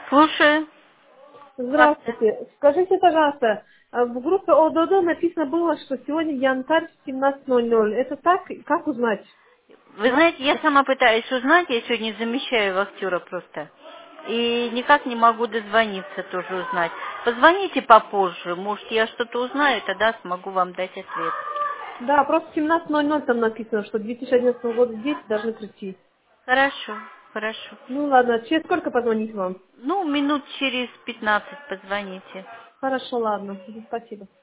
Слушаю. Здравствуйте. Здравствуйте. Скажите, пожалуйста, в группе ОДОД написано было, что сегодня янтарь в 17:00. Это так? Как узнать? Вы знаете, я сама пытаюсь узнать, я сегодня замещаю вахтера просто. И никак не могу дозвониться тоже узнать. Позвоните попозже, может я что-то узнаю, тогда смогу вам дать ответ. Да, просто в 17:00 там написано, что 2011 года дети должны прийти. Хорошо, хорошо. Ну ладно, через сколько позвонить вам? Ну, минут через 15 позвоните. Хорошо, ладно. Спасибо.